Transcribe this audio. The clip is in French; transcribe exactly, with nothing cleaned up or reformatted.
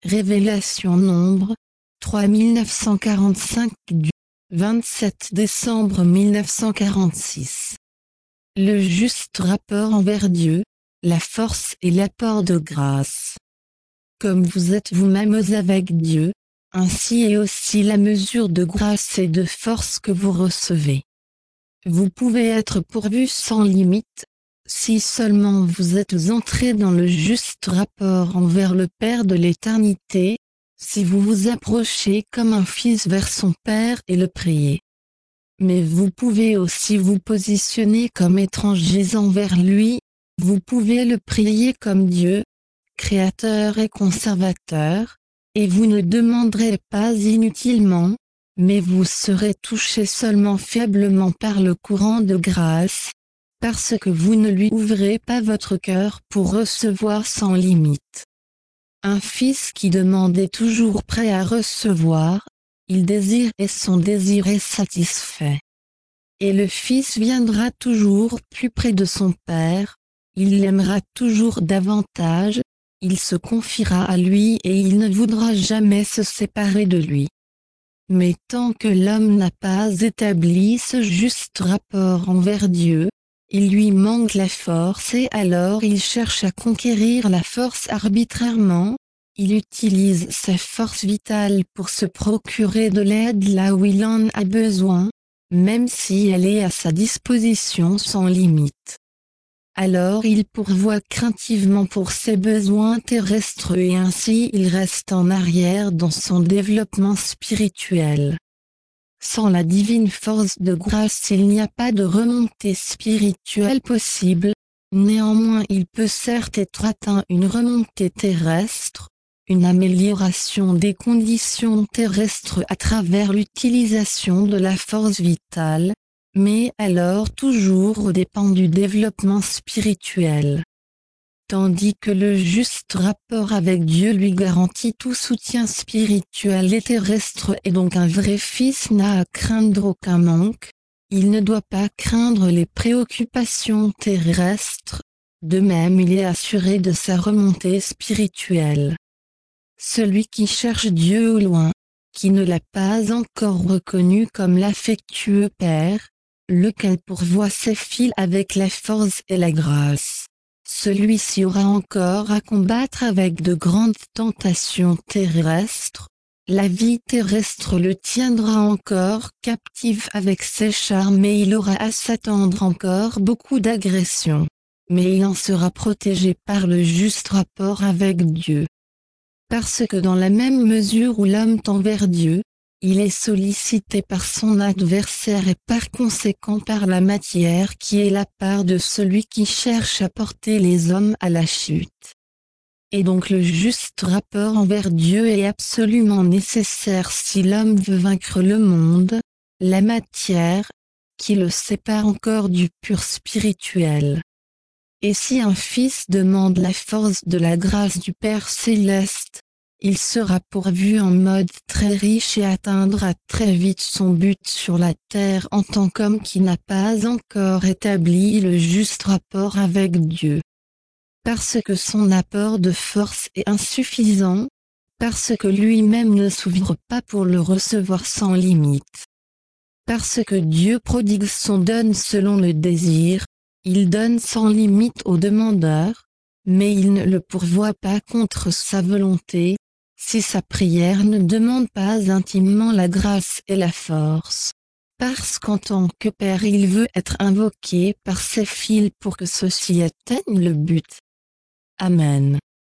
Révélation Nombre, trois mille neuf cent quarante-cinq du vingt-sept décembre mille neuf cent quarante-six. Le juste rapport envers Dieu, la force et l'apport de grâce. Comme vous êtes vous-mêmes avec Dieu, ainsi est aussi la mesure de grâce et de force que vous recevez. Vous pouvez être pourvu sans limite, si seulement vous êtes entré dans le juste rapport envers le Père de l'éternité, si vous vous approchez comme un fils vers son Père et le priez. Mais vous pouvez aussi vous positionner comme étrangers envers lui, vous pouvez le prier comme Dieu, créateur et conservateur, et vous ne demanderez pas inutilement, mais vous serez touché seulement faiblement par le courant de grâce, parce que vous ne lui ouvrez pas votre cœur pour recevoir sans limite. Un fils qui demande est toujours prêt à recevoir, il désire et son désir est satisfait. Et le fils viendra toujours plus près de son père, il l'aimera toujours davantage, il se confiera à lui et il ne voudra jamais se séparer de lui. Mais tant que l'homme n'a pas établi ce juste rapport envers Dieu, il lui manque la force et alors il cherche à conquérir la force arbitrairement, il utilise sa force vitale pour se procurer de l'aide là où il en a besoin, même si elle est à sa disposition sans limite. Alors il pourvoit craintivement pour ses besoins terrestres et ainsi il reste en arrière dans son développement spirituel. Sans la divine force de grâce il n'y a pas de remontée spirituelle possible, néanmoins il peut certes être atteint une remontée terrestre, une amélioration des conditions terrestres à travers l'utilisation de la force vitale, mais alors toujours aux dépens du développement spirituel. Tandis que le juste rapport avec Dieu lui garantit tout soutien spirituel et terrestre et donc un vrai fils n'a à craindre aucun manque, il ne doit pas craindre les préoccupations terrestres, de même il est assuré de sa remontée spirituelle. Celui qui cherche Dieu au loin, qui ne l'a pas encore reconnu comme l'affectueux Père, lequel pourvoit ses fils avec la force et la grâce. Celui-ci aura encore à combattre avec de grandes tentations terrestres, la vie terrestre le tiendra encore captif avec ses charmes et il aura à s'attendre encore beaucoup d'agressions. Mais il en sera protégé par le juste rapport avec Dieu. Parce que dans la même mesure où l'homme tend vers Dieu, il est sollicité par son adversaire et par conséquent par la matière qui est la part de celui qui cherche à porter les hommes à la chute. Et donc le juste rapport envers Dieu est absolument nécessaire si l'homme veut vaincre le monde, la matière, qui le sépare encore du pur spirituel. Et si un fils demande la force de la grâce du Père céleste, il sera pourvu en mode très riche et atteindra très vite son but sur la terre en tant qu'homme qui n'a pas encore établi le juste rapport avec Dieu. Parce que son apport de force est insuffisant, parce que lui-même ne s'ouvre pas pour le recevoir sans limite. Parce que Dieu prodigue son don selon le désir, il donne sans limite au demandeur, mais il ne le pourvoit pas contre sa volonté, si sa prière ne demande pas intimement la grâce et la force. Parce qu'en tant que Père il veut être invoqué par ses fils pour que ceux-ci atteignent le but. Amen.